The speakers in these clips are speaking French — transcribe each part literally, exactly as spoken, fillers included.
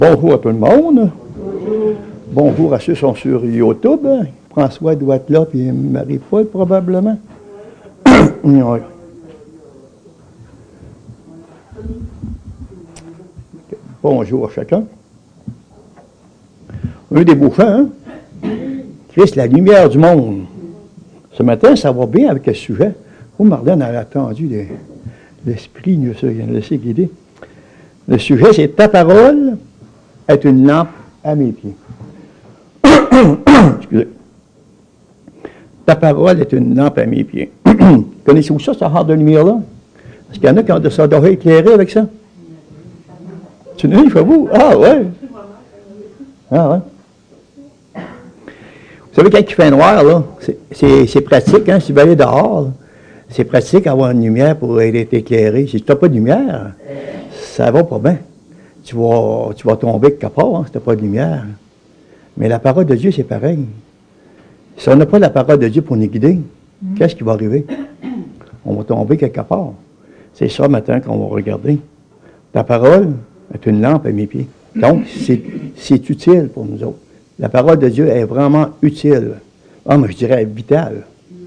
Bonjour à tout le monde. Bonjour, Bonjour à ceux qui sont sur YouTube. François doit être là, puis Marie-Paul probablement. Oui. Bonjour à chacun. Un des beaux chants, hein? Christ, la lumière du monde. Ce matin, ça va bien avec le sujet. Oh, Marlène a attendu l'esprit, nous a laissé guider. Le sujet, c'est ta parole est une lampe à mes pieds. Excusez. Ta parole est une lampe à mes pieds. Connaissez-vous ça, ce genre de lumière-là? Est-ce qu'il y en a qui ont de ça doit éclairer avec ça? Tu n'as pas vous? Ah ouais. Ah ouais. Vous savez, quand il fait noir, là, c'est pratique, hein, si vous allez dehors, c'est pratique d'avoir une lumière pour être éclairé. Si tu n'as pas de lumière, ça va pas bien. Tu vas, tu vas tomber quelque part, hein, si tu n'as pas de lumière. Mais la parole de Dieu, c'est pareil. Si on n'a pas la parole de Dieu pour nous guider, mmh. qu'est-ce qui va arriver? On va tomber quelque part. C'est ça, maintenant, qu'on va regarder. Ta parole est une lampe à mes pieds. Donc, c'est utile pour nous autres. La parole de Dieu est vraiment utile. Ah, mais je dirais vitale.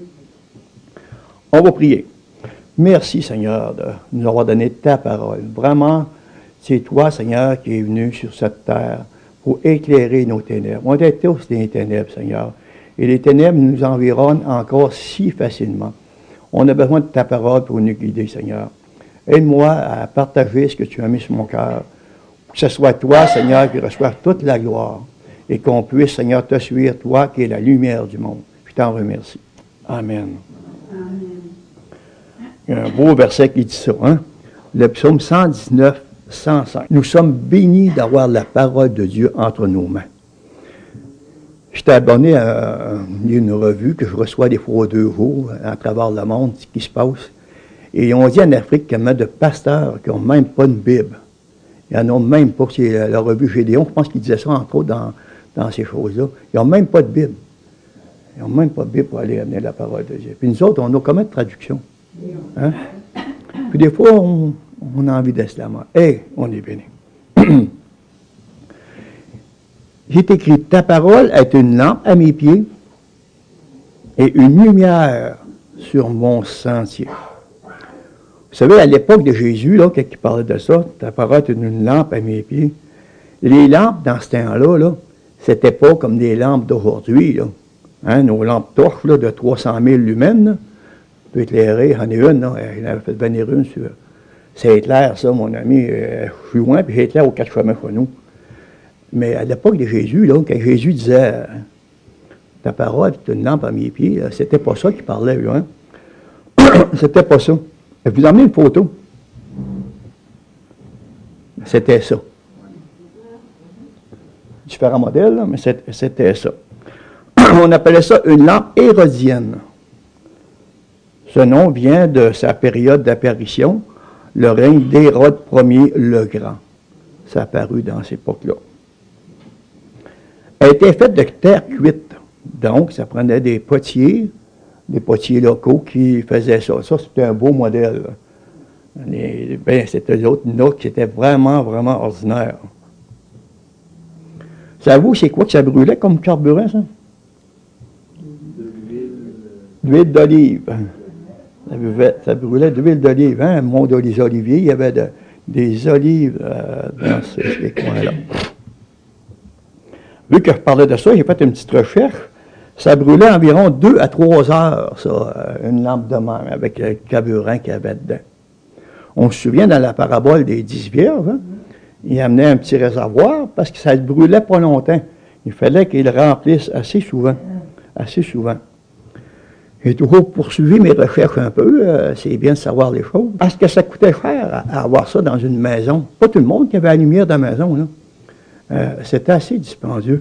On va prier. Merci, Seigneur, de nous avoir donné ta parole. Vraiment, c'est toi, Seigneur, qui es venu sur cette terre pour éclairer nos ténèbres. On est tous des ténèbres, Seigneur. Et les ténèbres nous environnent encore si facilement. On a besoin de ta parole pour nous guider, Seigneur. Aide-moi à partager ce que tu as mis sur mon cœur. Que ce soit toi, Seigneur, qui reçoive toute la gloire. Et qu'on puisse, Seigneur, te suivre, toi qui es la lumière du monde. Je t'en remercie. Amen. Amen. Il y a un beau verset qui dit ça, hein? Le psaume cent dix-neuf, cent cinq. Nous sommes bénis d'avoir la parole de Dieu entre nos mains. J'étais abonné à une revue que je reçois des fois deux jours à travers le monde, ce qui se passe. Et on dit en Afrique qu'il y a de pasteurs qui n'ont même pas une Bible. Il n'y en a même pas. C'est la, la revue Gédéon, je pense qu'il disait ça entre autres dans, dans ces choses-là. Ils n'ont même pas de Bible. Ils n'ont même pas de Bible pour aller amener la parole de Dieu. Puis nous autres, on a combien de traductions? Hein? Puis des fois, on, on a envie d'être la mort. Hé, on est béni. J'ai écrit, ta parole est une lampe à mes pieds et une lumière sur mon sentier. Vous savez, à l'époque de Jésus, là, quand il parlait de ça, ta parole est une lampe à mes pieds. Les lampes, dans ce temps-là, là, c'était pas comme des lampes d'aujourd'hui. Hein, nos lampes torches là, de trois cent mille lumens, là, peut éclairer. J'en ai une, là, il avait fait venir une sur. C'est éclair, ça, mon ami. Euh, je suis loin, puis c'est éclair aux quatre chemins chez nous. Mais à l'époque de Jésus, là, quand Jésus disait ta parole est une lampe à mes pieds, c'était pas ça qu'il parlait, lui, hein? C'était pas ça. Je vais vous emmener une photo. C'était ça. Différents modèles, là, mais c'était ça. On appelait ça une lampe hérodienne. Ce nom vient de sa période d'apparition, le règne d'Hérode Ier le Grand. Ça a apparu dans cette époque-là. Elle était faite de terre cuite. Donc, ça prenait des potiers, des potiers locaux qui faisaient ça. Ça, c'était un beau modèle. Les, ben, c'était l'autre nôtre qui était vraiment, vraiment ordinaire. Savez-vous, c'est quoi que ça brûlait comme carburant, ça? De l'huile d'olive. Ça brûlait de l'huile d'olive. Hein? Un monde des oliviers, il y avait de, des olives euh, dans ces, ces coins-là. Vu que je parlais de ça, j'ai fait une petite recherche. Ça brûlait environ deux à trois heures, ça, une lampe de même, avec le carburant qu'il y avait dedans. On se souvient dans la parabole des dix vierges, hein? Il amenait un petit réservoir parce que ça ne brûlait pas longtemps. Il fallait qu'il le remplisse assez souvent. Assez souvent. J'ai toujours poursuivi mes recherches un peu. Euh, C'est bien de savoir les choses. Parce que ça coûtait cher à, à avoir ça dans une maison. Pas tout le monde qui avait la lumière dans la maison, là. Euh, C'était assez dispendieux.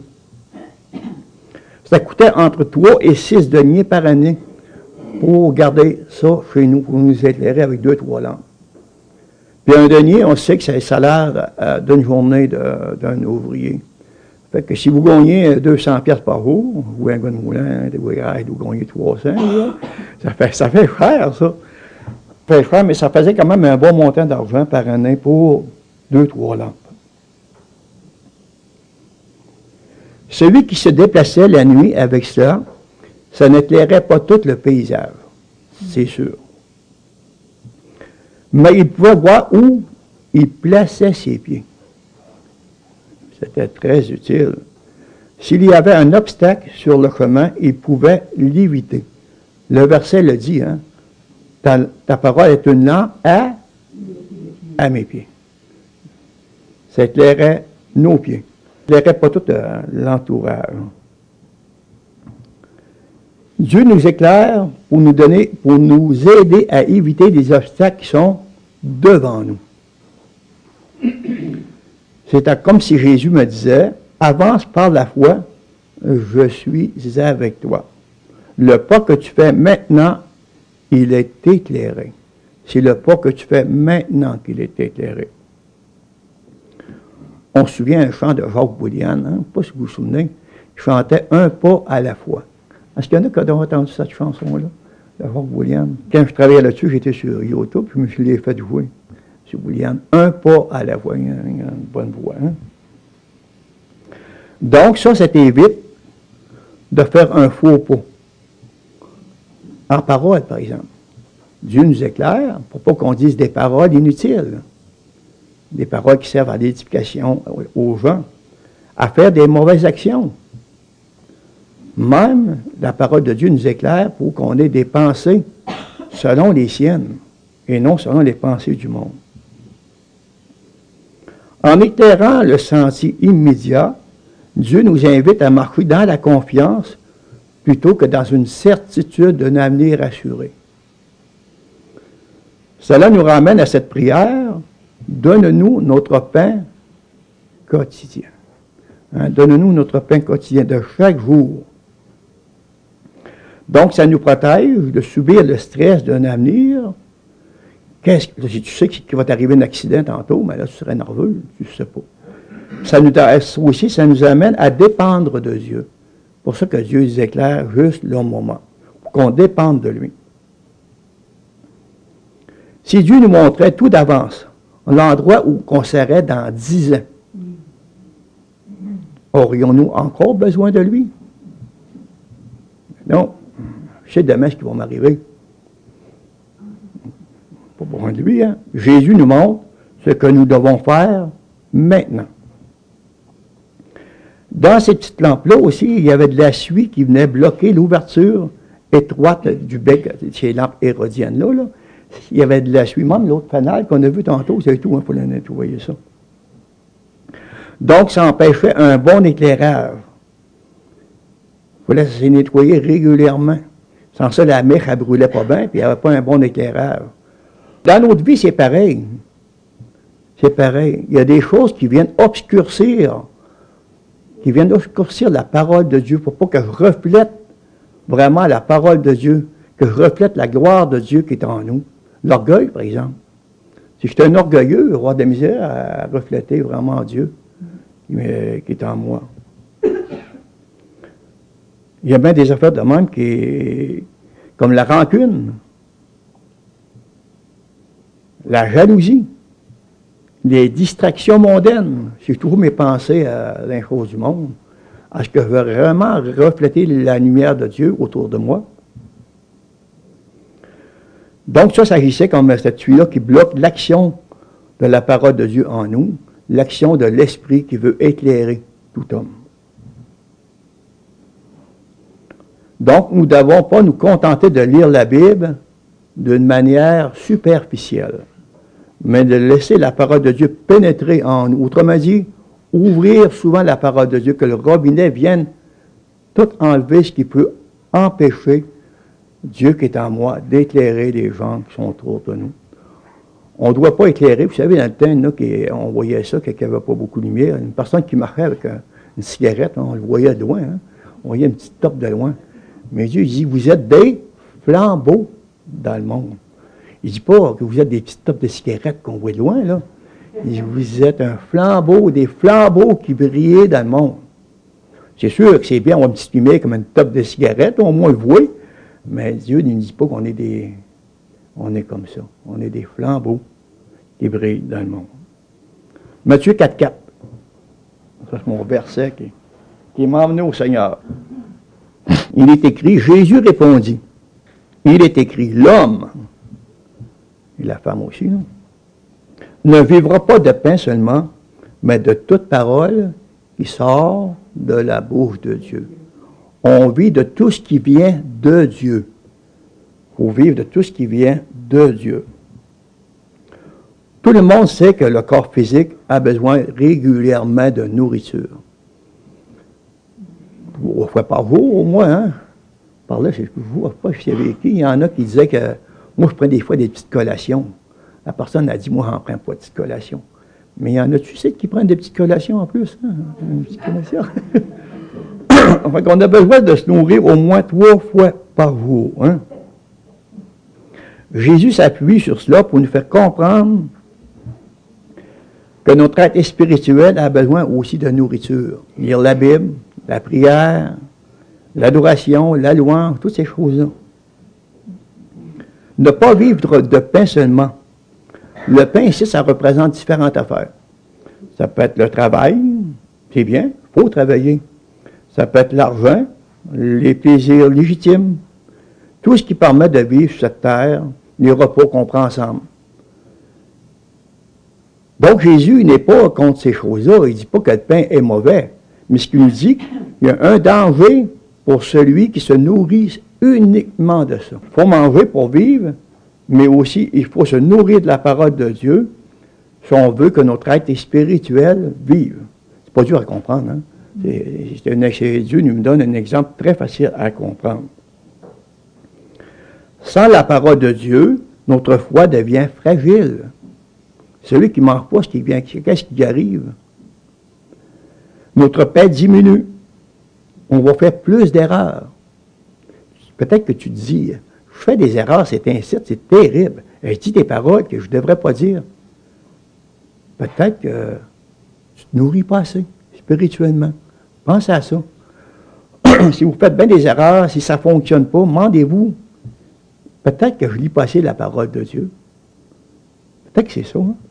Ça coûtait entre trois et six deniers par année pour garder ça chez nous, pour nous éclairer avec deux, trois lampes. Puis un denier, on sait que c'est le salaire euh, d'une journée d'un ouvrier. Fait que si vous gagnez deux cents piastres par jour, ou un gars de moulin, vous gagnez trois cents, là, ça, fait, ça fait cher, ça. Ça fait cher, mais ça faisait quand même un bon montant d'argent par année pour deux, trois lampes. Celui qui se déplaçait la nuit avec cela, ça n'éclairait pas tout le paysage, c'est sûr. Mais il pouvait voir où il plaçait ses pieds. C'était très utile. S'il y avait un obstacle sur le chemin, il pouvait l'éviter. Le verset le dit, hein? Ta, ta parole est une lampe à, à mes pieds. Ça éclairait nos pieds. Ça éclairait pas tout euh, l'entourage. Dieu nous éclaire pour nous donner, pour nous aider à éviter des obstacles qui sont devant nous. C'est comme si Jésus me disait, avance par la foi, je suis avec toi. Le pas que tu fais maintenant, il est éclairé. C'est le pas que tu fais maintenant qu'il est éclairé. On se souvient un chant de Jacques Boulian, hein, pas si vous vous souvenez, il chantait un pas à la fois. Est-ce qu'il y en a qui ont entendu cette chanson-là, de Jacques Boulian? Quand je travaillais là-dessus, j'étais sur YouTube, puis je me l'ai fait jouer. Sur Boulian, un pas à la fois, il y a une bonne voix. Hein? Donc, ça, ça t'évite de faire un faux pas. En parole, par exemple. Dieu nous éclaire pour pas qu'on dise des paroles inutiles, des paroles qui servent à l'édification aux gens, à faire des mauvaises actions. Même la parole de Dieu nous éclaire pour qu'on ait des pensées selon les siennes et non selon les pensées du monde. En éclairant le sentier immédiat, Dieu nous invite à marcher dans la confiance plutôt que dans une certitude d'un avenir assuré. Cela nous ramène à cette prière, « Donne-nous notre pain quotidien. Hein, donne-nous notre pain quotidien de chaque jour. » Donc, ça nous protège de subir le stress d'un avenir. Qu'est-ce que, si tu sais qu'il va t'arriver un accident tantôt, mais là, tu serais nerveux, tu ne sais pas. Ça nous, aussi, ça nous amène à dépendre de Dieu. C'est pour ça que Dieu nous éclaire juste le moment, pour qu'on dépende de lui. Si Dieu nous montrait tout d'avance, l'endroit où on serait dans dix ans, aurions-nous encore besoin de lui? Non. Je sais demain ce qui va m'arriver. Pas besoin de lui, hein? Jésus nous montre ce que nous devons faire maintenant. Dans ces petites lampes-là aussi, il y avait de la suie qui venait bloquer l'ouverture étroite du bec, ces lampes hérodiennes-là. Là. Il y avait de la suie, même l'autre fanal qu'on a vu tantôt, c'est tout, il hein, faut la nettoyer ça. Donc, ça empêchait un bon éclairage. Il fallait se nettoyer régulièrement. Sans ça, la mèche, elle brûlait pas bien, puis il n'y avait pas un bon éclairage. Dans notre vie, c'est pareil. C'est pareil. Il y a des choses qui viennent obscurcir, qui viennent obscurcir la parole de Dieu pour pas que je reflète vraiment la parole de Dieu, que je reflète la gloire de Dieu qui est en nous. L'orgueil, par exemple. Si je suis un orgueilleux, le roi de la misère à refléter vraiment Dieu qui est en moi. Il y a bien des affaires de même qui, comme la rancune, la jalousie, les distractions mondaines. J'ai toujours mes pensées à les choses du monde. Est-ce que je veux vraiment refléter la lumière de Dieu autour de moi? Donc ça, ça agissait comme cette tuile-là qui bloque l'action de la parole de Dieu en nous, l'action de l'Esprit qui veut éclairer tout homme. Donc, nous ne devons pas nous contenter de lire la Bible d'une manière superficielle, mais de laisser la parole de Dieu pénétrer en nous. Autrement dit, ouvrir souvent la parole de Dieu, que le robinet vienne tout enlever ce qui peut empêcher Dieu qui est en moi d'éclairer les gens qui sont autour de nous. On ne doit pas éclairer. Vous savez, dans le temps, là, qui, on voyait ça, qu'il n'y avait pas beaucoup de lumière. Une personne qui marchait avec un, une cigarette, on le voyait de loin. Hein? On voyait une petite top de loin. Mais Dieu, il dit, vous êtes des flambeaux dans le monde. Il ne dit pas que vous êtes des petites topes de cigarettes qu'on voit de loin, là. Il dit, vous êtes un flambeau, des flambeaux qui brillaient dans le monde. C'est sûr que c'est bien, on a une petite lumière comme une top de cigarette, au moins on le voit. Mais Dieu ne nous dit pas qu'on est des... On est comme ça. On est des flambeaux qui brillent dans le monde. Matthieu quatre, quatre. Ça, c'est mon verset qui... qui m'a emmené au Seigneur. Il est écrit, Jésus répondit, il est écrit, l'homme, et la femme aussi, non, ne vivra pas de pain seulement, mais de toute parole qui sort de la bouche de Dieu. On vit de tout ce qui vient de Dieu. Il faut vivre de tout ce qui vient de Dieu. Tout le monde sait que le corps physique a besoin régulièrement de nourriture. Une fois par jour, au moins, hein? Par là, je ne vois pas si il y avait qui. Il y en a qui disaient que moi, je prends des fois des petites collations. La personne a dit, moi, j'en prends pas de petites collations. Mais il y en a, tu sais, qui prennent des petites collations en plus. Hein? Une petite collation. Enfin, on a besoin de se nourrir au moins trois fois par jour. Hein? Jésus s'appuie sur cela pour nous faire comprendre que notre être spirituel a besoin aussi de nourriture. Lire la Bible, la prière, l'adoration, la louange, toutes ces choses-là. Ne pas vivre de pain seulement. Le pain ici, ça représente différentes affaires. Ça peut être le travail, c'est bien, il faut travailler. Ça peut être l'argent, les plaisirs légitimes, tout ce qui permet de vivre sur cette terre, les repas qu'on prend ensemble. Donc Jésus n'est pas contre ces choses-là, il ne dit pas que le pain est mauvais, mais ce qu'il nous dit, il y a un danger pour celui qui se nourrit uniquement de ça. Il faut manger pour vivre, mais aussi il faut se nourrir de la parole de Dieu si on veut que notre être spirituel vive. C'est pas dur à comprendre, hein? C'est, c'est un, c'est, Dieu nous donne un exemple très facile à comprendre. Sans la parole de Dieu, notre foi devient fragile. Celui qui ne mange pas, ce qui vient, qu'est-ce qui arrive? Notre paix diminue. On va faire plus d'erreurs. Peut-être que tu te dis, je fais des erreurs, c'est incite, c'est terrible. Je dis des paroles que je ne devrais pas dire. Peut-être que tu ne te nourris pas assez spirituellement. Pensez à ça. Si vous faites bien des erreurs, si ça ne fonctionne pas, demandez-vous. Peut-être que je lis pas assez la parole de Dieu. Peut-être que c'est ça. Hein?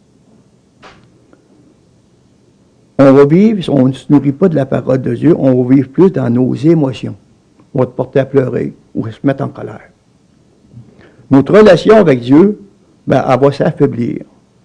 On va vivre, si on ne se nourrit pas de la parole de Dieu, on va vivre plus dans nos émotions. On va te porter à pleurer ou se mettre en colère. Notre relation avec Dieu, ben, elle va s'affaiblir.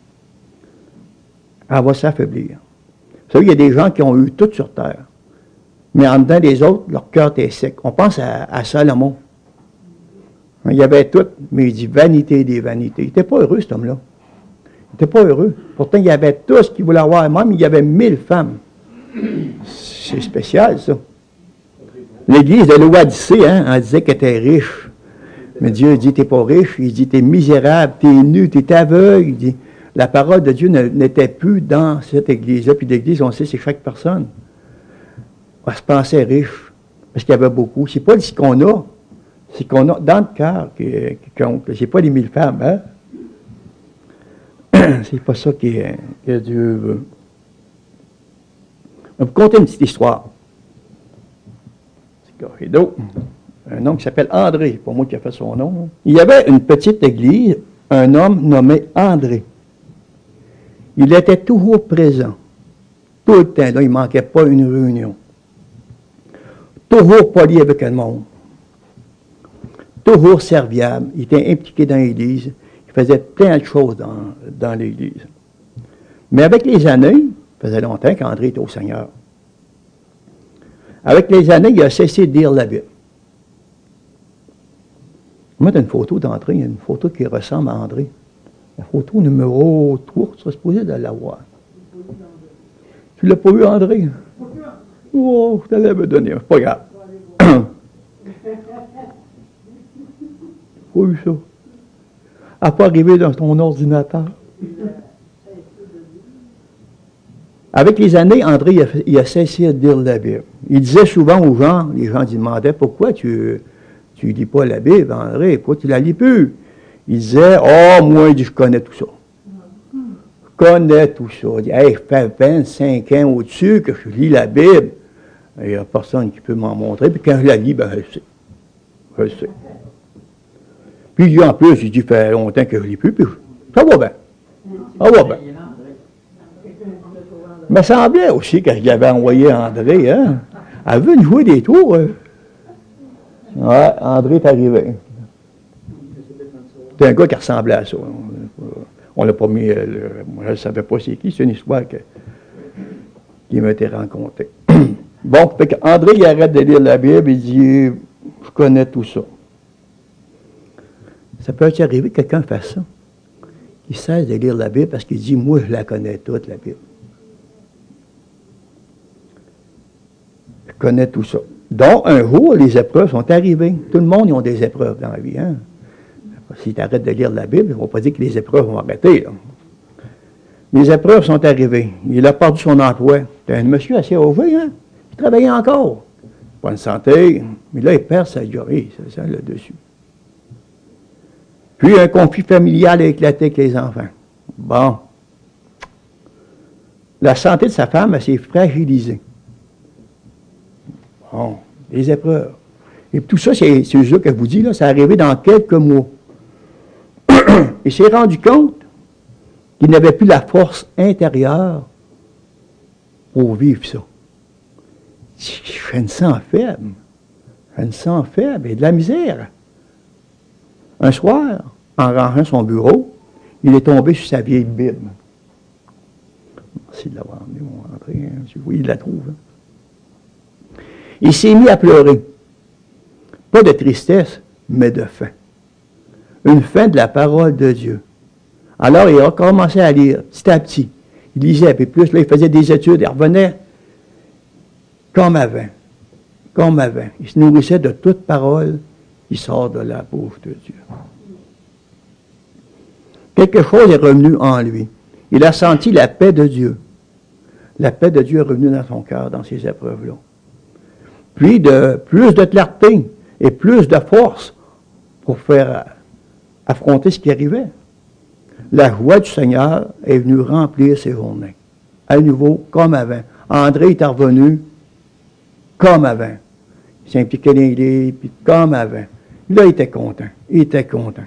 Elle va s'affaiblir. Vous savez, il y a des gens qui ont eu tout sur terre, mais en dedans des autres, leur cœur était sec. On pense à, à Salomon. Il y avait tout, mais il dit vanité des vanités. Il n'était pas heureux, cet homme-là. Il n'était pas heureux. Pourtant, il y avait tout ce qu'il voulait avoir. Même, il y avait mille femmes. C'est spécial, ça. L'église de l'Odyssée, hein, on disait qu'elle était riche. Mais Dieu dit, t'es pas riche. Il dit, t'es misérable, t'es nu, t'es aveugle. Il dit, la parole de Dieu ne, n'était plus dans cette église-là. Puis l'église, on sait, c'est chaque personne. On se pensait riche. Parce qu'il y avait beaucoup. C'est pas ce qu'on a. C'est qu'on a dans le cœur qui, qui compte. C'est pas les mille femmes, hein? C'est pas ça qui, que Dieu veut. On va vous conter une petite histoire. C'est Corrido. Un homme qui s'appelle André. C'est pas moi qui a fait son nom. Il y avait une petite église, un homme nommé André. Il était toujours présent. Tout le temps. Là, il ne manquait pas une réunion. Toujours poli avec le monde. Toujours serviable. Il était impliqué dans l'Église. Il faisait plein de choses dans, dans l'Église. Mais avec les années, ça faisait longtemps qu'André était au Seigneur. Avec les années, il a cessé de lire la Bible. Moi, tu as une photo d'André, il y a une photo qui ressemble à André. La photo numéro trois, tu serais supposé de l'avoir. Tu ne l'as pas vu, André? Oh, je t'allais me donner. C'est pas grave. Pas eu ça. À pas arriver dans ton ordinateur. Avec les années, André il a, il a cessé de lire la Bible. Il disait souvent aux gens, les gens lui demandaient pourquoi tu ne lis pas la Bible, André, pourquoi tu ne la lis plus? Il disait, oh, moi, il dit, je connais tout ça. Je connais tout ça. Il dit, hey, je fais vingt-cinq ans au-dessus que je lis la Bible. Il n'y a personne qui peut m'en montrer. Puis quand je la lis, ben, je sais. Je sais. Puis en plus, il dit, ça fait longtemps que je ne lis plus, puis ça va bien. Ça va bien. Il me semblait aussi que j'avais envoyé André, hein. Elle veut nous jouer des tours. Hein. Ouais, André est arrivé. C'est un gars qui ressemblait à ça. On l'a pas mis. Le, moi, je ne savais pas c'est qui. C'est une histoire que, qui m'a été racontée. Bon, fait qu'André, il arrête de lire la Bible, il dit, je connais tout ça. Ça peut-il arriver que quelqu'un fasse ça? Il cesse de lire la Bible parce qu'il dit, moi, je la connais toute, la Bible. Je connais tout ça. Donc, un jour, les épreuves sont arrivées. Tout le monde, ils ont des épreuves dans la vie. Hein? Si tu arrêtes de lire la Bible, on ne va pas dire que les épreuves vont arrêter. Là. Les épreuves sont arrivées. Il a perdu son emploi. C'est un monsieur assez âgé, hein? Il travaillait encore. Bonne santé. Mais là, il perd sa job. C'est ça, là-dessus. Puis, un conflit familial a éclaté avec les enfants. Bon. La santé de sa femme, elle s'est fragilisée. Bon. Les épreuves. Et tout ça, c'est ce que je vous dis, là, ça est arrivé dans quelques mois. Il s'est rendu compte qu'il n'avait plus la force intérieure pour vivre ça. Je me sens faible. Je me sens faible et de la misère. Un soir, en rangeant son bureau, il est tombé sur sa vieille Bible. Merci de l'avoir amené, mon André. Oui, il la trouve. Hein. Il s'est mis à pleurer. Pas de tristesse, mais de faim. Une faim de la parole de Dieu. Alors, il a commencé à lire, petit à petit. Il lisait un peu plus, là, il faisait des études, il revenait comme avant. Comme avant. Il se nourrissait de toute parole qui sort de la bouche de Dieu. Quelque chose est revenu en lui. Il a senti la paix de Dieu. La paix de Dieu est revenue dans son cœur, dans ces épreuves-là. Puis, de plus de clarté et plus de force pour faire affronter ce qui arrivait. La joie du Seigneur est venue remplir ses journées. À nouveau, comme avant. André est revenu comme avant. Il s'impliquait dans l'idée, puis comme avant. Là, il était content. Il était content.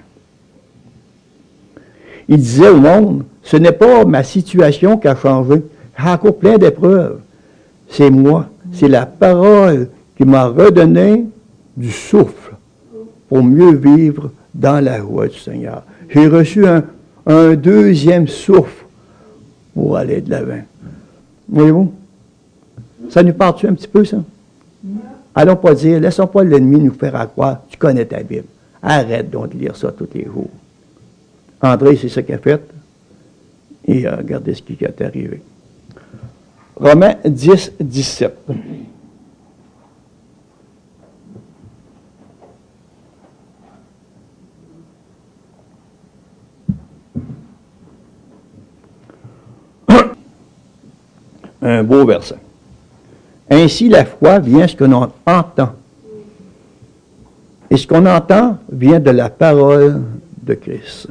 Il disait au monde, ce n'est pas ma situation qui a changé. J'ai encore plein d'épreuves. C'est moi. C'est la parole qui m'a redonné du souffle pour mieux vivre dans la joie du Seigneur. J'ai reçu un, un deuxième souffle pour aller de l'avant. Voyez-vous? Ça nous parle-tu un petit peu, ça? Allons pas dire, laissons pas l'ennemi nous faire croire, tu connais ta Bible. Arrête donc de lire ça tous les jours. André, c'est ça qu'il a fait. Et euh, regardez ce qui est arrivé. Romains dix, dix-sept. Un beau verset. Ainsi, la foi vient ce que l'on entend. Et ce qu'on entend vient de la parole de Christ.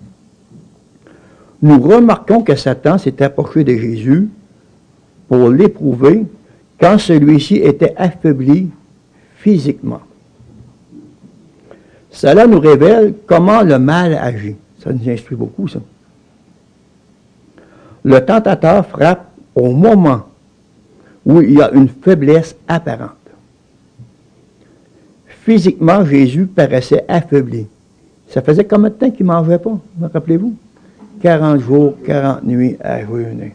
Nous remarquons que Satan s'est approché de Jésus pour l'éprouver quand celui-ci était affaibli physiquement. Cela nous révèle comment le mal agit. Ça nous instruit beaucoup, ça. Le tentateur frappe au moment où il y a une faiblesse apparente. Physiquement, Jésus paraissait affaibli. Ça faisait combien de temps qu'il ne mangeait pas, me rappelez-vous? quarante jours, quarante nuits à jeûner.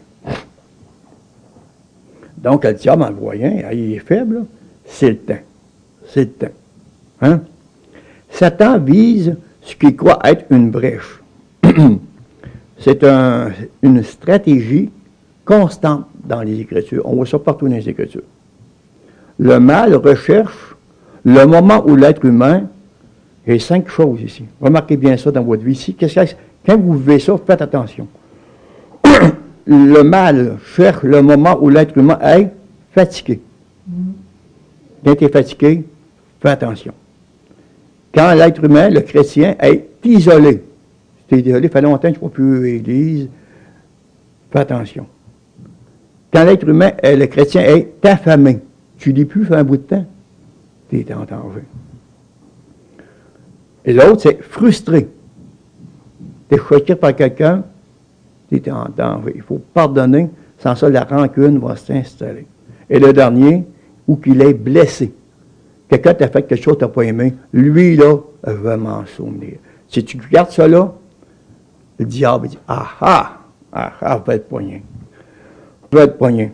Donc, le diable, en le voyant, il est faible, c'est le temps. C'est le temps. Hein? Satan vise ce qu'il croit être une brèche. C'est un, une stratégie constante dans les Écritures. On voit ça partout dans les Écritures. Le mal recherche le moment où l'être humain, il y a cinq choses ici. Remarquez bien ça dans votre vie ici. Qu'est-ce que, quand vous vivez ça, faites attention. Le mal cherche le moment où l'être humain est fatigué. Quand tu es fatigué, fais attention. Quand l'être humain, le chrétien, est isolé. Si tu es isolé, ça fait longtemps que tu ne vas plus à l'église, fais attention. Quand l'être humain, le chrétien, est affamé, tu ne lis plus, fait un bout de temps, tu es en danger. Et l'autre, c'est frustré. Tu es choqué par quelqu'un, tu es en danger. Il faut pardonner Sans ça, la rancune va s'installer. Et le dernier, où qu'il est blessé. Quelqu'un t'a fait quelque chose que tu n'as pas aimé, lui, là, va m'en souvenir. Si tu regardes ça là, le diable dit, ah ah, ah ah, va être poigné. Va être poigné.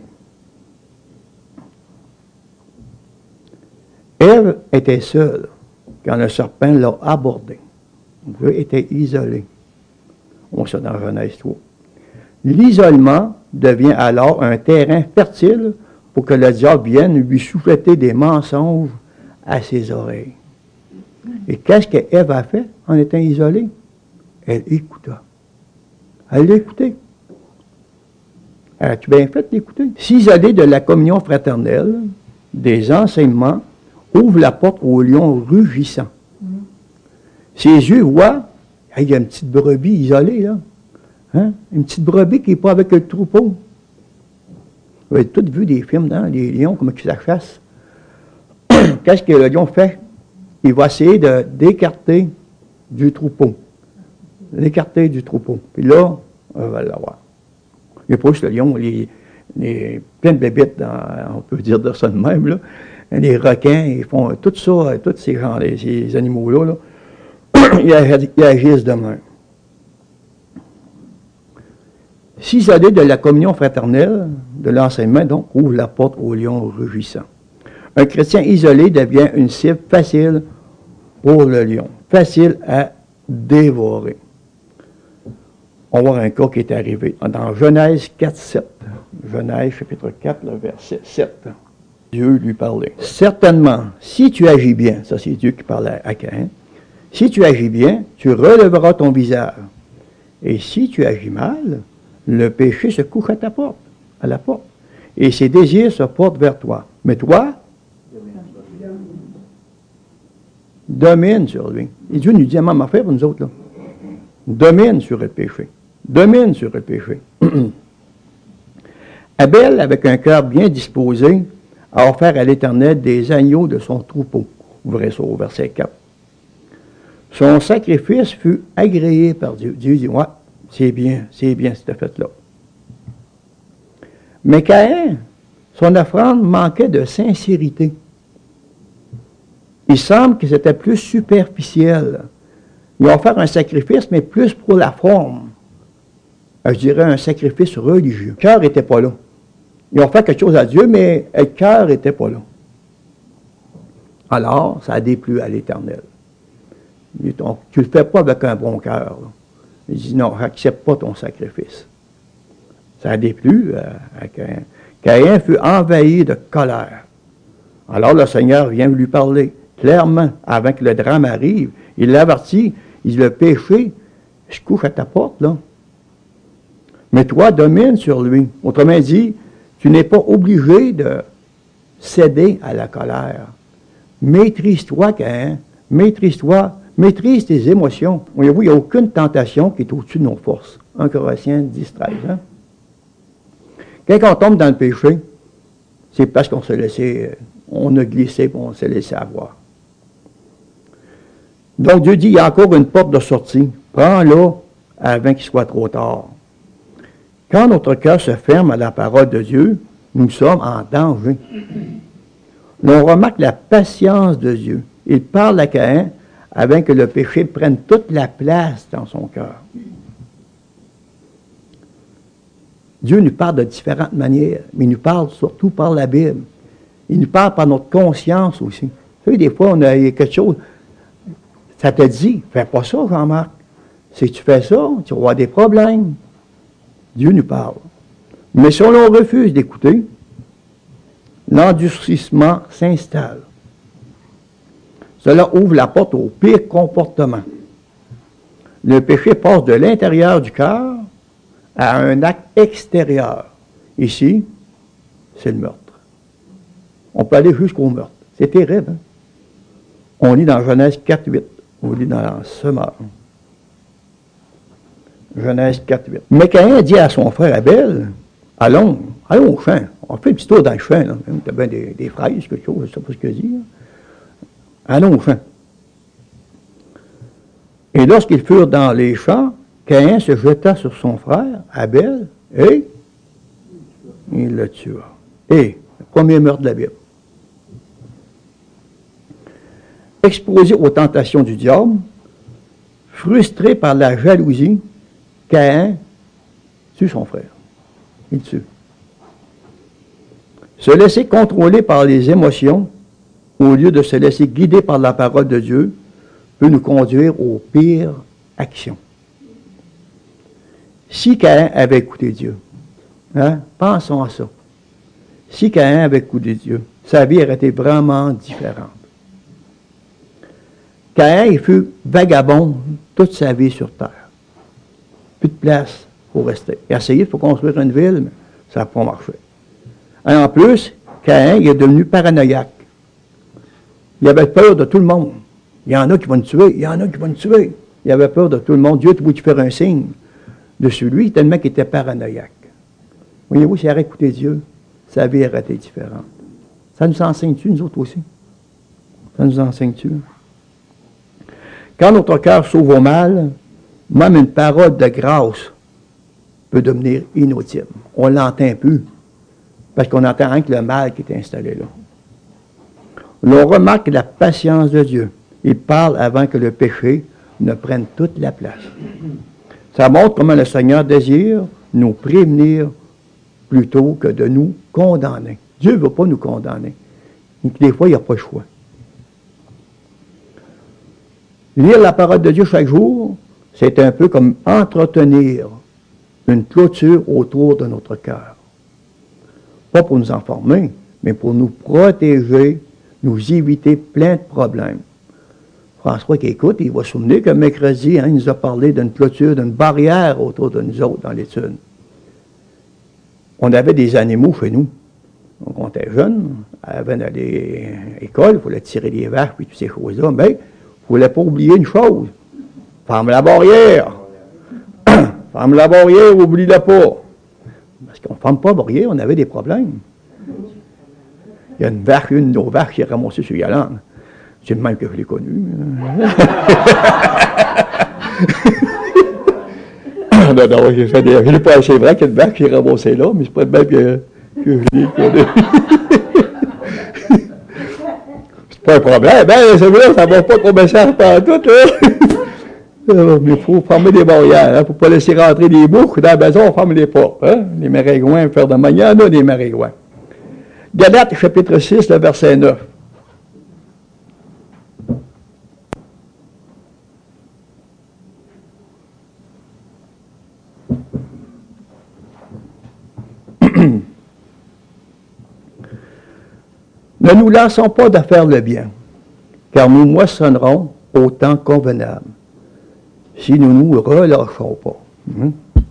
Ève était seule quand le serpent l'a abordée. Dieu était isolé. On voit ça dans Genèse trois. L'isolement devient alors un terrain fertile pour que le diable vienne lui souffleter des mensonges à ses oreilles. Et qu'est-ce qu'Ève a fait en étant isolée? Elle écouta. Elle l'a écouté. As-tu bien fait d'écouter? S'isoler de la communion fraternelle, des enseignements, ouvre la porte au lion rugissant. Mm. Ses yeux voient, il y a une petite brebis isolée, là. Hein? Une petite brebis qui n'est pas avec le troupeau. Vous avez tous vu des films, hein? Les lions, comment ils la chassent. Qu'est-ce que le lion fait? Il va essayer de d'écarter du troupeau. L'écarter du troupeau. Puis là, on va l'avoir. Il n'y a pas juste le lion, les, les, plein de bébites, dans, on peut dire de ça de même, là. Les requins, ils font tout ça, tous ces gens, ces animaux-là, là, ils agissent de même. S'isoler de la communion fraternelle, de l'enseignement, donc, ouvre la porte au lion rugissant. Un chrétien isolé devient une cible facile pour le lion, facile à dévorer. On va voir un cas qui est arrivé dans Genèse quatre, sept. Genèse, chapitre quatre, le verset sept. Dieu lui parlait. Certainement, si tu agis bien, ça c'est Dieu qui parlait à Caïn, si tu agis bien, tu relèveras ton visage. Et si tu agis mal, le péché se couche à ta porte, à la porte. Et ses désirs se portent vers toi. Mais toi, domine sur lui. Et Dieu nous dit la même affaire pour nous autres, là. Domine sur le péché. Domine sur le péché. Abel, avec un cœur bien disposé, a offert à l'Éternel des agneaux de son troupeau. Vous verrez ça au verset quatre. Son sacrifice fut agréé par Dieu. Dieu dit, ouais, c'est bien, c'est bien cette fête-là. Mais Caïn, son offrande manquait de sincérité. Il semble que c'était plus superficiel. Il a offert un sacrifice, mais plus pour la forme. Je dirais un sacrifice religieux. Le cœur n'était pas là. Ils ont fait quelque chose à Dieu, mais le cœur n'était pas là. Alors, ça a déplu à l'Éternel. Tu ne le fais pas avec un bon cœur. Il dit, non, n'accepte pas ton sacrifice. Ça a déplu à Caïn. Caïn fut envahi de colère. Alors le Seigneur vient lui parler clairement, avant que le drame arrive. Il l'avertit, il dit, le péché se couche à ta porte, là. Mais toi, domine sur lui. Autrement dit, tu n'es pas obligé de céder à la colère. Maîtrise-toi, Caïn. Maîtrise-toi. Maîtrise tes émotions. Voyez-vous, il n'y a aucune tentation qui est au-dessus de nos forces. un Corinthiens dix, treize. Hein? Quand on tombe dans le péché, c'est parce qu'on s'est laissé, on a glissé et on s'est laissé avoir. Donc Dieu dit, il y a encore une porte de sortie. Prends-la avant qu'il soit trop tard. Quand notre cœur se ferme à la parole de Dieu, nous sommes en danger. L'on remarque la patience de Dieu. Il parle à Caïn avant que le péché prenne toute la place dans son cœur. Dieu nous parle de différentes manières, mais il nous parle surtout par la Bible. Il nous parle par notre conscience aussi. Vous savez, des fois, on a quelque chose, ça te dit, fais pas ça, Jean-Marc. Si tu fais ça, tu vas avoir des problèmes. Dieu nous parle. Mais si on refuse d'écouter, l'endurcissement s'installe. Cela ouvre la porte au pire comportement. Le péché passe de l'intérieur du cœur à un acte extérieur. Ici, c'est le meurtre. On peut aller jusqu'au meurtre. C'est terrible. Hein? On lit dans Genèse quatre, huit. On lit dans la semeur. Genèse quatre, huit. Mais Caïn dit à son frère Abel, allons, allons au champ. On fait un petit tour dans le champ. Là. Tu as bien des, des fraises, quelque chose, je ne sais pas ce qu'il dit. Là. Allons au champ. Et lorsqu'ils furent dans les champs, Caïn se jeta sur son frère, Abel, et Il le tua. Et, le premier meurtre de la Bible. Exposé aux tentations du diable, frustré par la jalousie, Caïn tue son frère. Il tue. Se laisser contrôler par les émotions, au lieu de se laisser guider par la parole de Dieu, peut nous conduire aux pires actions. Si Caïn avait écouté Dieu, hein, pensons à ça. Si Caïn avait écouté Dieu, sa vie aurait été vraiment différente. Caïn, il fut vagabond toute sa vie sur terre. Plus de place pour rester. Il a essayé de construire une ville, mais ça n'a pas marché. Et en plus, Caïn, il est devenu paranoïaque. Il avait peur de tout le monde. Il y en a qui vont le tuer, il y en a qui vont le tuer. Il avait peur de tout le monde. Dieu te voulait faire un signe dessus lui, tellement qu'il était paranoïaque. Voyez-vous, s'il avait écouté Dieu, sa vie aurait été différente. Ça nous enseigne-tu, nous autres aussi? Ça nous enseigne-tu? Quand notre cœur s'ouvre au mal, même une parole de grâce peut devenir inaudible. On ne l'entend plus, parce qu'on entend rien que le mal qui est installé là. L'on remarque la patience de Dieu. Il parle avant que le péché ne prenne toute la place. Ça montre comment le Seigneur désire nous prévenir plutôt que de nous condamner. Dieu ne veut pas nous condamner. Des fois, il n'y a pas le choix. Lire la parole de Dieu chaque jour, c'est un peu comme entretenir une clôture autour de notre cœur. Pas pour nous informer, mais pour nous protéger, nous éviter plein de problèmes. François qui écoute, il va se souvenir que mercredi, hein, il nous a parlé d'une clôture, d'une barrière autour de nous autres dans l'étude. On avait des animaux chez nous. Donc, on était jeunes, avant d'aller à l'école, il fallait tirer des vaches et toutes ces choses-là. Mais il ne fallait pas oublier une chose. Ferme la barrière. Ferme la barrière, oublie-la pas. Parce qu'on ne ferme pas la barrière, on avait des problèmes. Il y a une vache, une de nos vaches qui est ramassée sur Yolande. C'est le même que je l'ai connu. non, non, j'ai fait des... Je l'ai pas, c'est vrai qu'il y a une vache qui est ramassée là, mais c'est pas le même que, que je l'ai connu. C'est pas un problème. Ben, c'est vrai, ça ne va pas trop baisser par tout, là. Mais il faut fermer des barrières. Il hein, ne faut pas laisser rentrer des bouches. Dans la maison, on ferme les portes. Hein? Les maringouins, faire de manière, il y en a des maringouins. Galates, chapitre six, le verset neuf. Ne nous lassons pas de faire le bien, car nous moissonnerons au temps convenable, si nous ne nous relâchons pas. Hum?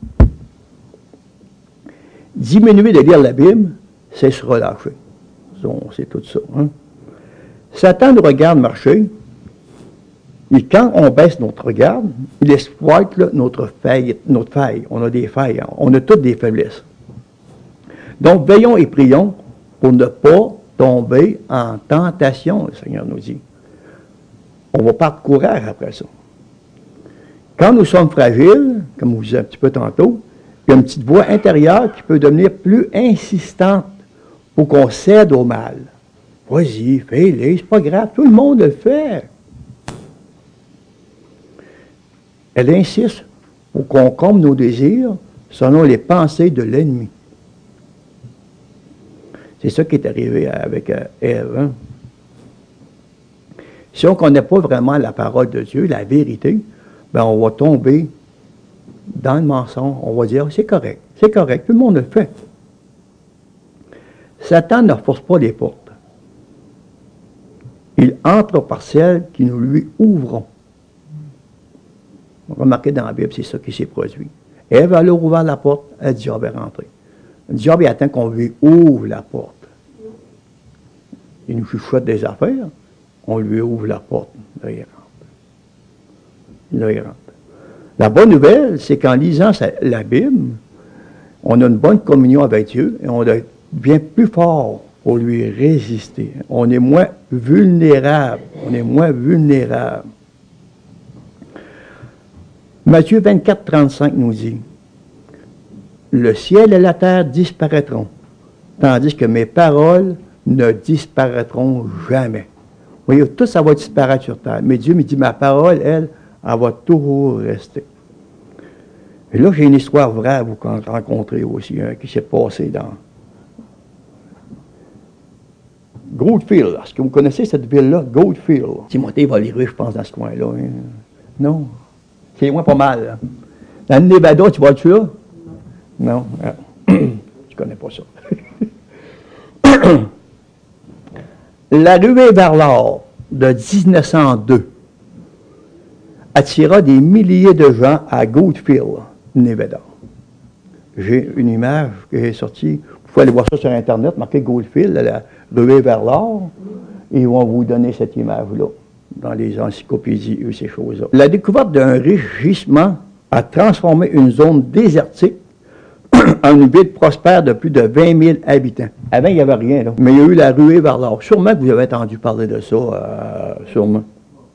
Diminuer de lire la Bible, c'est se relâcher. C'est tout ça. Hein? Satan nous regarde marcher, et quand on baisse notre regard, il exploite là, notre faille, notre faille. On a des failles, hein? On a toutes des faiblesses. Donc, veillons et prions pour ne pas tomber en tentation, le Seigneur nous dit. On va pas de courage après ça. Quand nous sommes fragiles, comme je vous disais un petit peu tantôt, il y a une petite voix intérieure qui peut devenir plus insistante pour qu'on cède au mal. Vas-y, fais-le, c'est pas grave, tout le monde le fait. Elle insiste pour qu'on comble nos désirs selon les pensées de l'ennemi. C'est ça qui est arrivé avec Ève. Hein? Si on ne connaît pas vraiment la parole de Dieu, la vérité, ben on va tomber dans le mensonge. On va dire, c'est correct, c'est correct, tout le monde le fait. Satan ne force pas les portes. Il entre par celles qui nous lui ouvrons. Remarquez dans la Bible, c'est ça qui s'est produit. Ève a leur ouvert la porte, le diable est rentré. Le diable attend qu'on lui ouvre la porte. Il nous chuchote des affaires, on lui ouvre la porte. Là, il rentre. Là, il rentre. La bonne nouvelle, c'est qu'en lisant la Bible, on a une bonne communion avec Dieu et on devient plus fort pour lui résister. On est moins vulnérable. On est moins vulnérable. Matthieu vingt-quatre, trente-cinq nous dit, « Le ciel et la terre disparaîtront, tandis que mes paroles ne disparaîtront jamais. Vous voyez, tout ça va disparaître sur terre. Mais Dieu me dit, ma parole, elle, elle va toujours rester. Et là, j'ai une histoire vraie à vous rencontrer aussi, hein, qui s'est passée dans Goldfield. Est-ce que vous connaissez cette ville-là, Goldfield? Timothée va lire, je pense, dans ce coin-là. Hein. Non? C'est loin pas mal. Hein. Dans le Nevada, tu vas-tu là? Non? Ah. Je connais pas ça. La ruée vers l'or de mille neuf cent deux attira des milliers de gens à Goldfield, Nevada. J'ai une image qui est sortie. Vous pouvez aller voir ça sur Internet, marqué Goldfield, la ruée vers l'or, et ils vont vous donner cette image-là dans les encyclopédies et ces choses-là. La découverte d'un riche gisement a transformé une zone désertique en une ville prospère de plus de vingt mille habitants. Avant, il n'y avait rien, là. Mais il y a eu la ruée vers l'or. Sûrement que vous avez entendu parler de ça, euh, sûrement.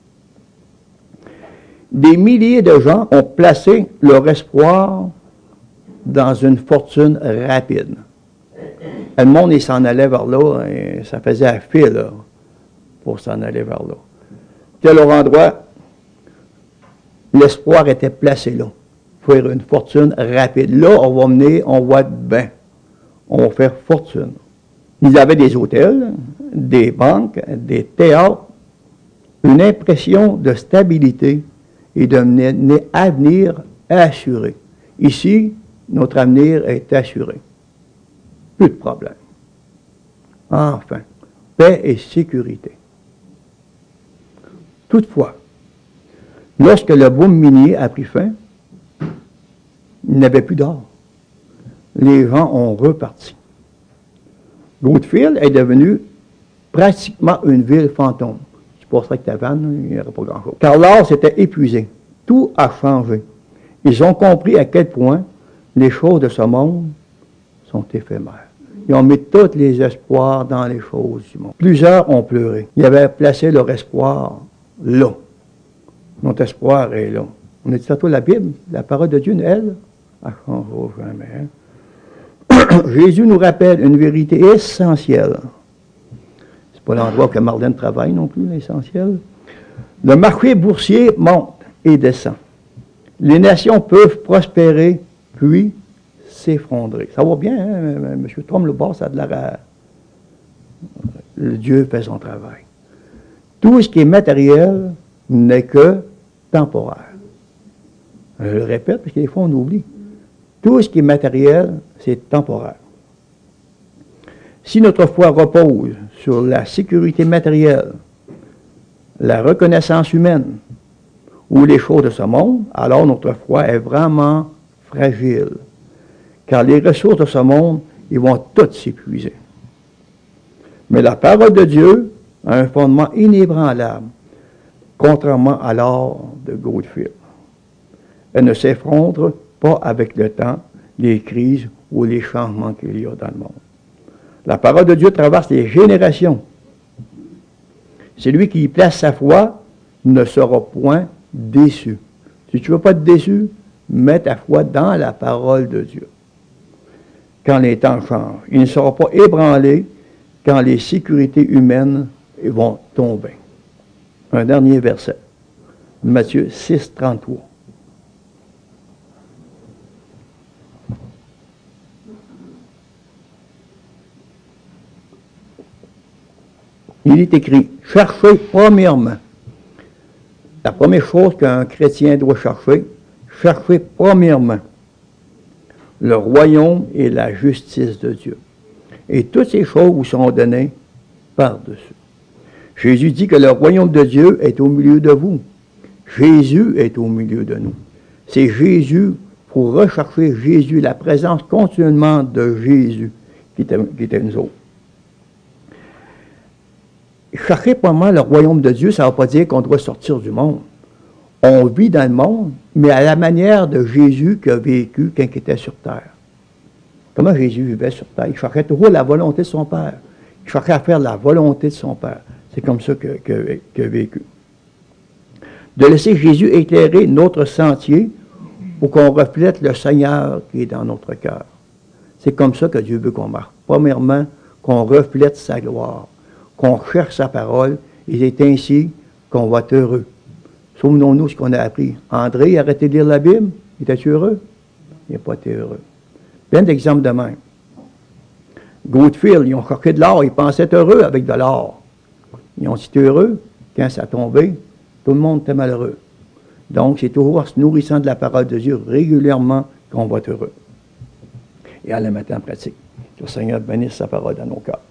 Des milliers de gens ont placé leur espoir dans une fortune rapide. Le monde, il s'en allait vers là, et ça faisait un fil, là, pour s'en aller vers là. Tel endroit, l'espoir était placé là. Faire une fortune rapide. Là, on va mener, on va être bien. On va faire fortune. Ils avaient des hôtels, des banques, des théâtres, une impression de stabilité et d'un avenir assuré. Ici, notre avenir est assuré. Plus de problème. Enfin, paix et sécurité. Toutefois, lorsque le boom minier a pris fin, il n'y avait plus d'or. Les gens ont reparti. Goldfield est devenu pratiquement une ville fantôme. Tu passerais avec ta vanne, il n'y aurait pas grand-chose. Car l'or s'était épuisé. Tout a changé. Ils ont compris à quel point les choses de ce monde sont éphémères. Ils ont mis tous les espoirs dans les choses du monde. Plusieurs ont pleuré. Ils avaient placé leur espoir là. Notre espoir est là. On a dit tantôt la Bible, la parole de Dieu, elle, elle ne changera jamais. Hein? Jésus nous rappelle une vérité essentielle. Ce n'est pas l'endroit où Marlène travaille non plus, l'essentiel. Le marché boursier monte et descend. Les nations peuvent prospérer, puis s'effondrer. Ça va bien, hein? M. Trump, le bas, ça a de l'air à... Le Dieu fait son travail. Tout ce qui est matériel n'est que temporaire. Je le répète, parce que des fois on oublie. Tout ce qui est matériel, c'est temporaire. Si notre foi repose sur la sécurité matérielle, la reconnaissance humaine ou les choses de ce monde, alors notre foi est vraiment fragile. Car les ressources de ce monde, ils vont toutes s'épuiser. Mais la parole de Dieu a un fondement inébranlable, contrairement à l'or de Goldfield. Elle ne s'effondre pas avec le temps, les crises ou les changements qu'il y a dans le monde. La parole de Dieu traverse les générations. Celui qui y place sa foi ne sera point déçu. Si tu ne veux pas être déçu, mets ta foi dans la parole de Dieu. Quand les temps changent, il ne sera pas ébranlé quand les sécurités humaines vont tomber. Un dernier verset. Matthieu six, trente-trois. Il est écrit, cherchez premièrement. La première chose qu'un chrétien doit chercher, cherchez premièrement le royaume et la justice de Dieu. Et toutes ces choses vous seront données par-dessus. Jésus dit que le royaume de Dieu est au milieu de vous. Jésus est au milieu de nous. C'est Jésus, pour rechercher Jésus, la présence continuellement de Jésus qui était, qui était nous autres. Chercher premièrement le royaume de Dieu, ça ne veut pas dire qu'on doit sortir du monde. On vit dans le monde, mais à la manière de Jésus qui a vécu quand il était sur terre. Comment Jésus vivait sur terre? Il cherchait toujours la volonté de son Père. Il cherchait à faire la volonté de son Père. C'est comme ça qu'il que, que a vécu. De laisser Jésus éclairer notre sentier pour qu'on reflète le Seigneur qui est dans notre cœur. C'est comme ça que Dieu veut qu'on marche. premièrement, qu'on reflète sa gloire, qu'on cherche sa parole, et c'est ainsi qu'on va être heureux. Souvenons-nous ce qu'on a appris. André a arrêté de lire la Bible, il était heureux? Il n'a pas été heureux. Plein d'exemples de même. Goodfield, ils ont cherché de l'or, ils pensaient être heureux avec de l'or. Ils ont été heureux quand ça a tombé. Tout le monde était malheureux. Donc, c'est toujours en se nourrissant de la parole de Dieu régulièrement qu'on va être heureux. Et à la mettre en pratique. Que le Seigneur bénisse sa parole dans nos cœurs.